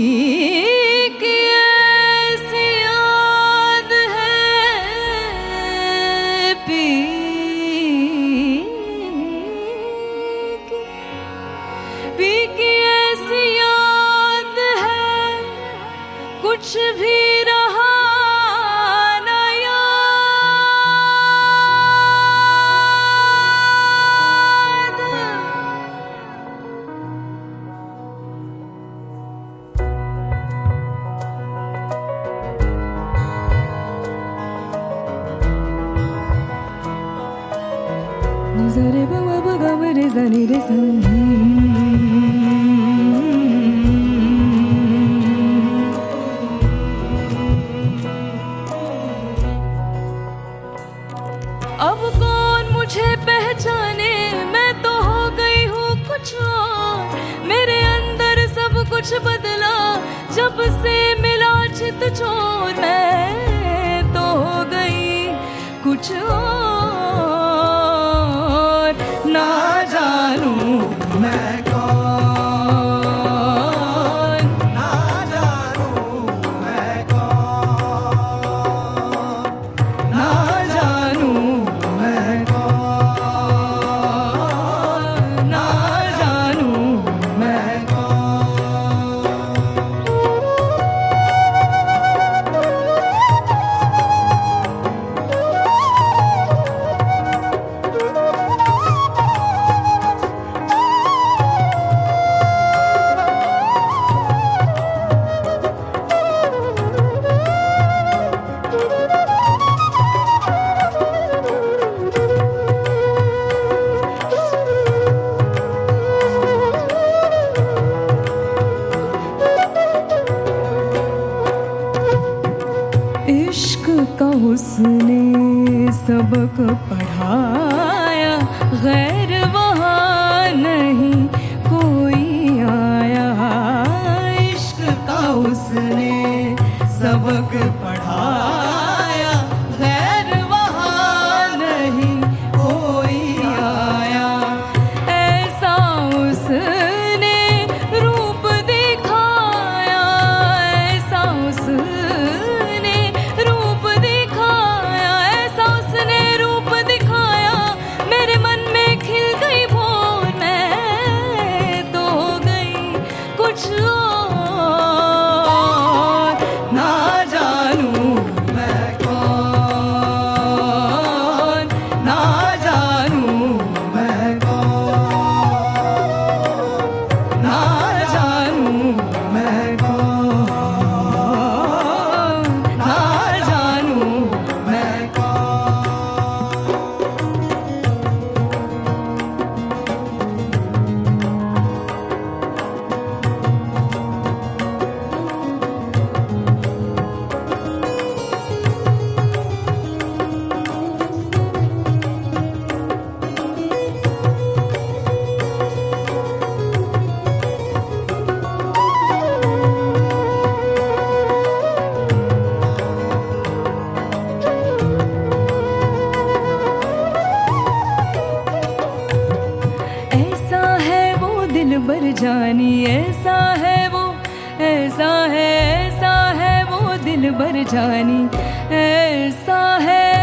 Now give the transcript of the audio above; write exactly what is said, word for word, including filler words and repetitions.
की ऐसी याद है, पी की, पी की ऐसी याद है, कुछ भी रहा न याद। Zare ba ba ba ga ba re za ni re sa. अब कौन मुझे पहचाने, मैं तो हो गई हूँ कुछ और। मेरे अंदर सब कुछ बदला जब से मिला चित चोर। मैं तो हो गई कुछ और, ना जानू मैं कौन, ना जानू मैं कौन, ना जानू मैं कौन, ना जानू मैं कौन। इश्क का उसने सबक पढ़ाया, गैर वहाँ नहीं कोई आया। इश्क का उसने सबक पढ़ाया, गैर वहाँ नहीं कोई आया। ऐसा उसने रूप दिखाया, ऐसा उसने रूप दिखाया, ऐसा उसने रूप दिखाया, मेरे मन में खिल गई भोर। मैं तो हो गई कुछ और, ना जानू मैं कौन, ना जानू मैं कौन, ना जानू मैं कौन, ना जानू मैं कौन। ऐसा है वो दिलबर जानी, ऐसा है वो, ऐसा है, ऐसा है वो दिलबर जानी, ऐसा है